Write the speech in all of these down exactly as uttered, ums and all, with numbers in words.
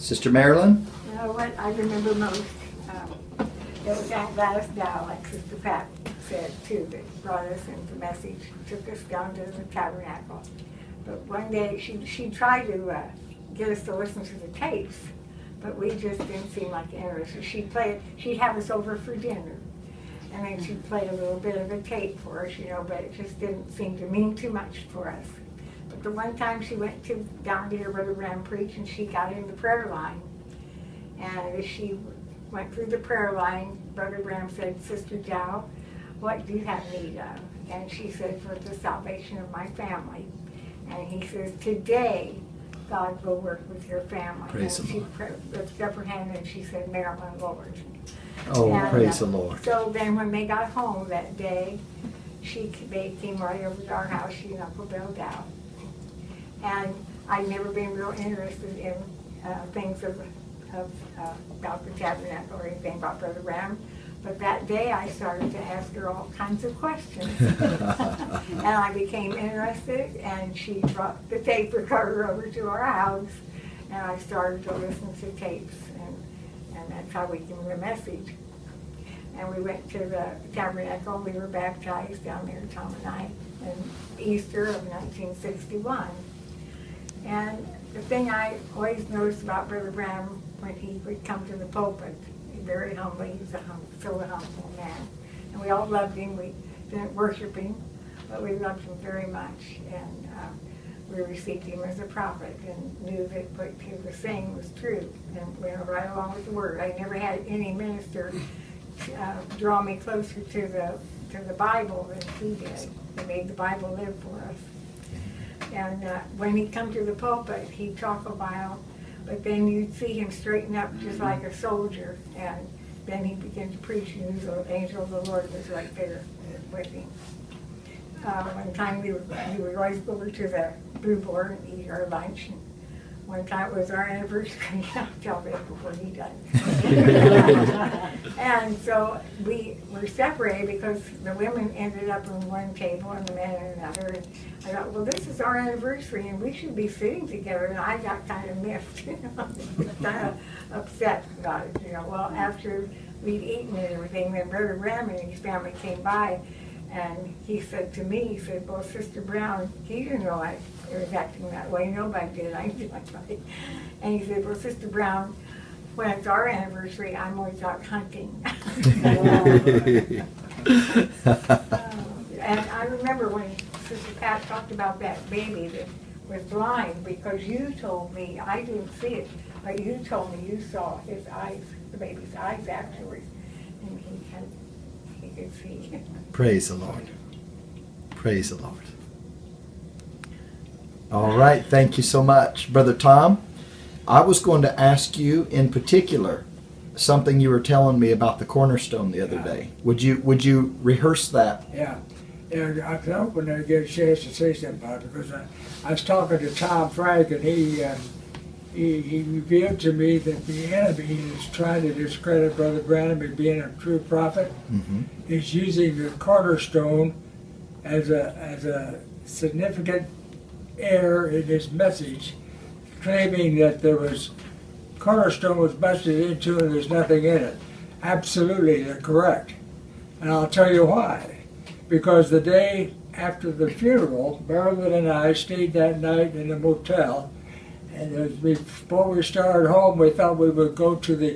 Sister Marilyn? You know what I remember most? Um, it was Aunt Gladys Dow, like Sister Pat said too, that brought us in the message, took us down to the tabernacle. But one day she, she tried to uh, get us to listen to the tapes, but we just didn't seem like interested. She'd play, she'd have us over for dinner, and then she'd play a little bit of a tape for us, you know, but it just didn't seem to mean too much for us. But the one time she went to down to hear Brother Branham preach, and she got in the prayer line, and as she went through the prayer line, Brother Branham said, "Sister Dow, what do you have need of?" And she said, "For the salvation of my family." And he says, "Today, God will work with your family." Praise and the she Lord. lifted up her hand and she said, "Marilyn, Lord." Oh, and, praise uh, the Lord. So then when they got home that day, she they came right over to our house, she and Uncle Bill Dow. And I'd never been real interested in uh, things of, of uh, about the tabernacle or anything about Brother Branham. But that day I started to ask her all kinds of questions. And I became interested, and she brought the tape recorder over to our house, and I started to listen to tapes, and, and that's how we came to the message. And we went to the tabernacle, we were baptized down there, Tom and I, in Easter of nineteen sixty-one. And the thing I always noticed about Brother Branham when he would come to the pulpit, very humbly, he was a hum, so a humble man. And we all loved him. We didn't worship him, but we loved him very much. And uh, we received him as a prophet and knew that what he was saying was true. And we went right along with the word. I never had any minister uh, draw me closer to the to the Bible than he did. He made the Bible live for us. And uh, when he'd come to the pulpit, he'd talk a while, but then you'd see him straighten up just like a soldier, and then he'd begin to preach, and the angel of the Lord was right there with him. Uh, one time we would, we would always go over to the Blue Board and eat our lunch. And one time it was our anniversary. I'll tell that before he does. And so we were separated because the women ended up on one table and the men on another. And I thought, well, this is our anniversary and we should be sitting together. And I got kind of miffed, you know, kind of upset about it. You know, well, after we'd eaten and everything, then Brother Branham and his family came by. And he said to me, he said, "Well, Sister Brown, he didn't know I was acting that way. Nobody did. I did like that." And he said, "Well, Sister Brown, when it's our anniversary, I'm always out hunting." And I remember when Sister Pat talked about that baby that was blind, because you told me, I didn't see it, but you told me you saw his eyes, the baby's eyes afterwards, and he had, he could see. Praise the Lord. Praise the Lord. All right. Thank you so much. Brother Tom, I was going to ask you in particular something you were telling me about the cornerstone the other Yeah. day. Would you would you rehearse that? Yeah. Yeah, I was hoping to get a chance to say something about it, because I, I was talking to Tom Frank, and he, uh, he he revealed to me that the enemy is trying to discredit Brother Branham as being a true prophet. Mm-hmm. He's using the cornerstone as a as a significant error in his message, claiming that there was cornerstone was busted into and there's nothing in it. Absolutely, they're correct, and I'll tell you why. Because the day after the funeral, Marilyn and I stayed that night in a motel, and as we, before we started home, we thought we would go to the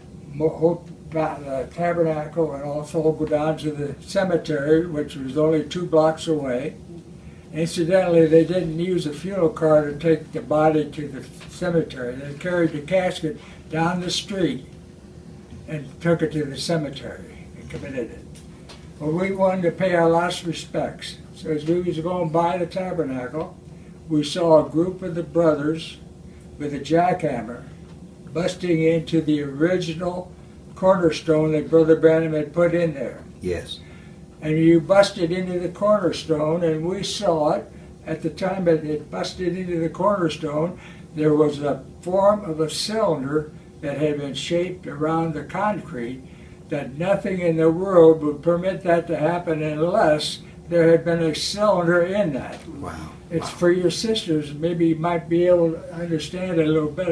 uh, tabernacle and also go down to the cemetery, which was only two blocks away. Incidentally, they didn't use a funeral car to take the body to the cemetery. They carried the casket down the street and took it to the cemetery and committed it. Well, we wanted to pay our last respects. So as we was going by the tabernacle, we saw a group of the brothers with a jackhammer busting into the original cornerstone that Brother Branham had put in there. Yes. And you busted into the cornerstone, and we saw it. At the time that it busted into the cornerstone, there was a form of a cylinder that had been shaped around the concrete, that nothing in the world would permit that to happen unless there had been a cylinder in that. Wow. It's Wow. for your sisters, maybe you might be able to understand it a little better.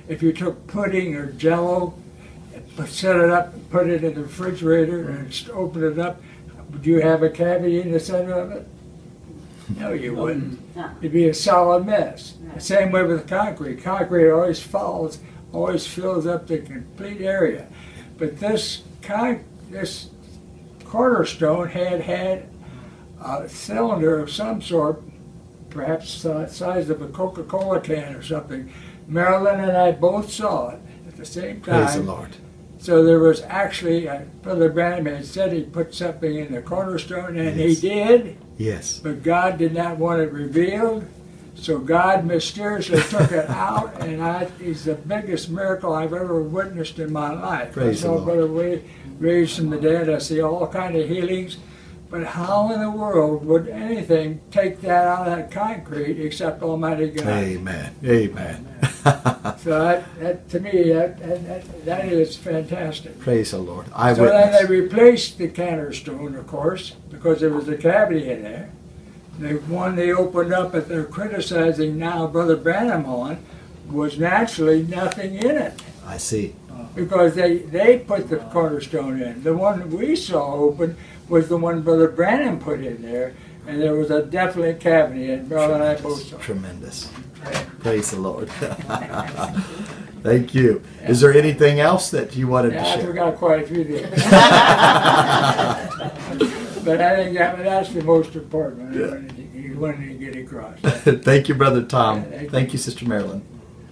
if you took pudding or jello, and put- set it up, and put it in the refrigerator and just open it up, would you have a cavity in the center of it? No, you wouldn't. It'd be a solid mess. The same way with concrete. Concrete always falls, always fills up the complete area. But this con this cornerstone had had a cylinder of some sort, perhaps the size of a Coca-Cola can or something. Marilyn and I both saw it at the same time. Praise the Lord. So there was actually, uh, Brother Branham had said he put something in the cornerstone, and Yes. he did, Yes. but God did not want it revealed. So God mysteriously took it out, and I, it's the biggest miracle I've ever witnessed in my life. Praise I saw the Lord. Brother Wade raised from the dead. I see all kind of healings. But how in the world would anything take that out of that concrete except Almighty God? Amen. Amen. So that, that to me, that, that, that, that is fantastic. Praise the Lord. So then they Eyewitness. replaced the cornerstone, of course, because there was a cavity in there. The one they opened up that they're criticizing now Brother Branham on was naturally nothing in it, I see. because they, they put the cornerstone in. The one we saw open was the one Brother Branham put in there, and there was a definite cavity, and Brother and I both saw it. Tremendous. Praise the Lord. Thank you. Is there anything else that you wanted to Yeah, I share? forgot quite a few things. But I think that, that's the most important one. I wanted to- You wanted to get across. Thank you, Brother Tom. Yeah, thank you. Thank you, Sister Marilyn.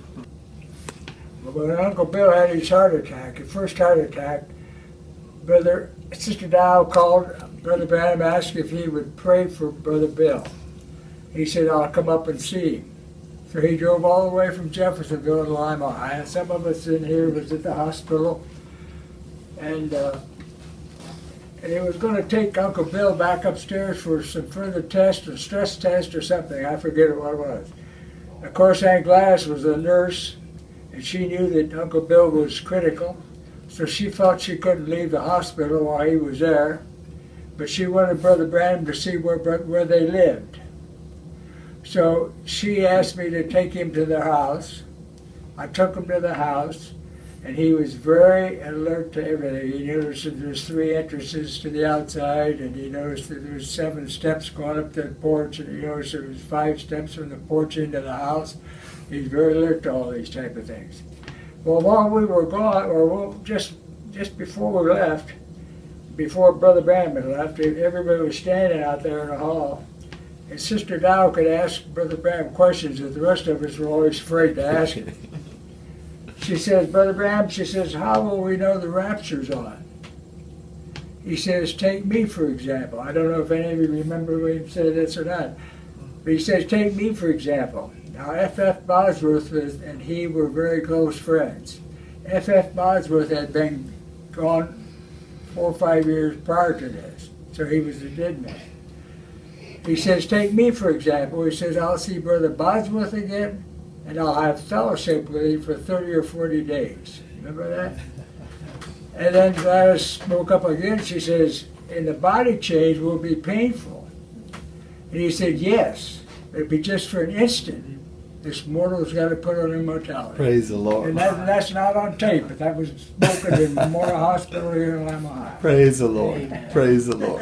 But when Uncle Bill had his heart attack, his first heart attack, Brother Sister Dow called Brother Branham, asked if he would pray for Brother Bill. He said, "I'll come up and see him." So he drove all the way from Jeffersonville to Lima, Ohio. Some of us in here was at the hospital, and uh, and he was going to take Uncle Bill back upstairs for some further test, or stress test or something. I forget what it was. Of course, Aunt Gladys was a nurse, and she knew that Uncle Bill was critical, so she felt she couldn't leave the hospital while he was there, but she wanted Brother Branham to see where, where they lived. So she asked me to take him to their house. I took him to the house, and he was very alert to everything. He noticed that there's three entrances to the outside, and he noticed that there's seven steps going up to the porch, and he noticed there was five steps from the porch into the house. He's very alert to all these type of things. Well, while we were gone, or well, just just before we left, before Brother Branham had left, everybody was standing out there in the hall, and Sister Dow could ask Brother Branham questions that the rest of us were always afraid to ask him. She says, "Brother Branham," she says, "how will we know the rapture's on?" He says, "Take me, for example." I don't know if any of you remember when he said this or not. But he says, "Take me, for example." Now, F F Bosworth was, and he were very close friends. F F Bosworth had been gone four or five years prior to this, so he was a dead man. He says, "Take me, for example." He says, "I'll see Brother Bosworth again, and I'll have fellowship with him for thirty or forty days. Remember that? And then Gladys spoke up again. She says, "And the body change will be painful." And he said, "Yes, it'll be just for an instant. This mortal's got to put on immortality." Praise the Lord. And that, that's not on tape, but that was spoken in Memorial Hospital here in Lima, Ohio. Praise the Lord. Amen. Praise the Lord.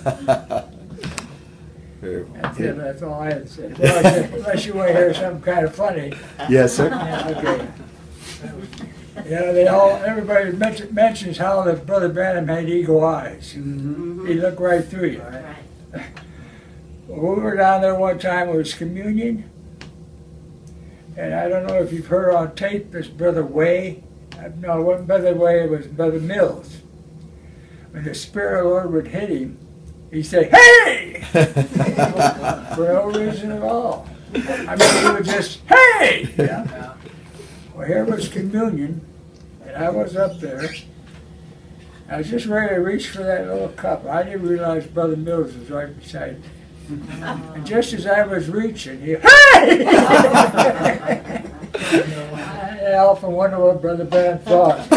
Very well. That's it. That's all I had to say. Unless, unless you want to hear something kind of funny. Yes, sir. Yeah, okay. You know, they all, everybody mention, mentions how that Brother Branham had eagle eyes. He looked right through you. Well, we were down there one time, it was communion. And I don't know if you've heard on tape this Brother Way. Uh, No, it wasn't Brother Way, it was Brother Mills. When the Spirit of the Lord would hit him, he'd say, "Hey!" For no reason at all. I mean, he would just, "Hey!" Yeah. Well, here was communion, and I was up there. I was just ready to reach for that little cup. I didn't realize Brother Mills was right beside me. And just as I was reaching, he, "Hey!" I often wonder what Brother Branham thought.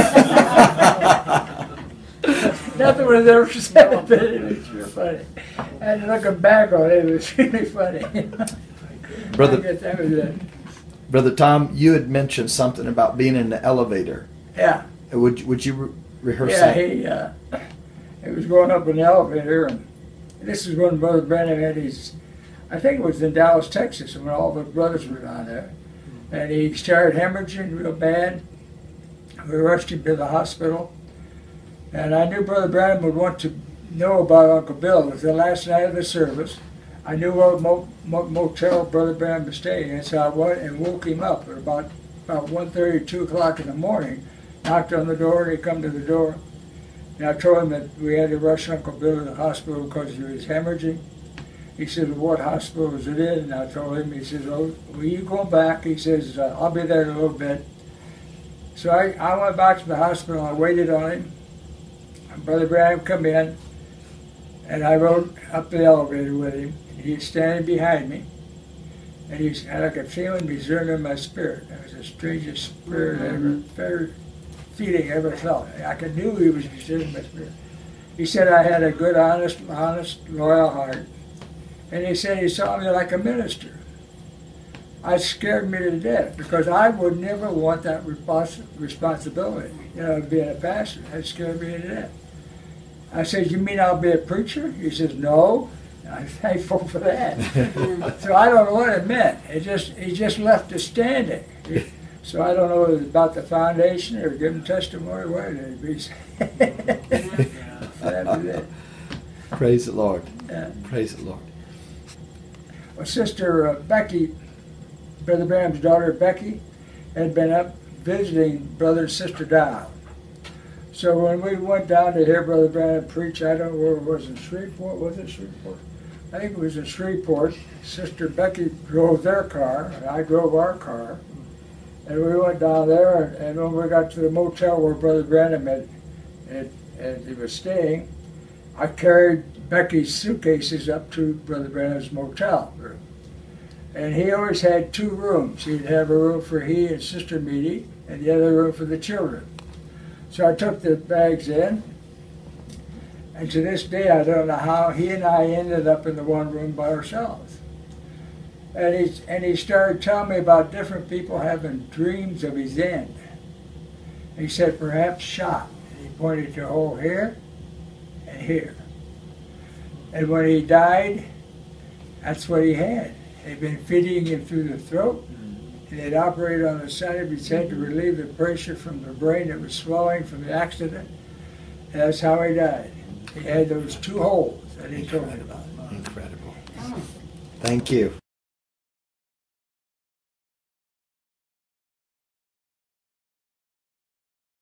Nothing was ever said, but it was real funny. And looking back on it, it was really funny. Brother- I guess that was it. Brother Tom, you had mentioned something about being in the elevator. Yeah. Would would you re- rehearse Yeah, that? he, uh, he was going up in the elevator, and this is when Brother Branham had his, I think it was in Dallas, Texas, when all the brothers were down there. And he started hemorrhaging real bad. We rushed him to the hospital. And I knew Brother Branham would want to know about Uncle Bill. It was the last night of the service. I knew what mo- mo- motel Brother Branham was staying in, so I went and woke him up at about, about one thirty, two o'clock in the morning. Knocked on the door, and he come to the door. And I told him that we had to rush Uncle Bill to the hospital because he was hemorrhaging. He said, well, what hospital is it in? And I told him, he says, oh, well, you go back. He says, uh, I'll be there in a little bit. So I, I went back to the hospital, I waited on him. And Brother Branham come in, and I rode up the elevator with him. He was standing behind me, and he's, and I could feel him discerning in my spirit. It was the strangest spirit I ever, very feeling I ever felt. I could knew he was discerning my spirit. He said I had a good, honest, honest, loyal heart. And he said he saw me like a minister. It scared me to death because I would never want that respons- responsibility, you know, of being a pastor. That scared me to death. I said, you mean I'll be a preacher? He says, no. I'm thankful for that. So I don't know what it meant. It just he just left us standing. So I don't know if it was about the foundation or giving testimony, what it is. That was it. Praise the Lord. Yeah. Praise the Lord. Well, Sister uh, Becky, Brother Branham's daughter Becky, had been up visiting Brother and Sister Dow. So when we went down to hear Brother Branham preach, I don't know where it was, in Shreveport, was it Shreveport? I think it was in Shreveport. Sister Becky drove their car, and I drove our car. And we went down there, and, and when we got to the motel where Brother Branham had, had, had he was staying, I carried Becky's suitcases up to Brother Branham's motel room. And he always had two rooms. He'd have a room for he and Sister Meady, and the other room for the children. So I took the bags in, and to this day I don't know how he and I ended up in the one room by ourselves. And he, and he started telling me about different people having dreams of his end. He said, perhaps shot. And he pointed to a hole here and here. And when he died, that's what he had. They'd been feeding him through the throat, and they'd operated on the side of his head to relieve the pressure from the brain that was swelling from the accident. And that's how he died. He had those two holes that he told me about. Incredible. Thank you.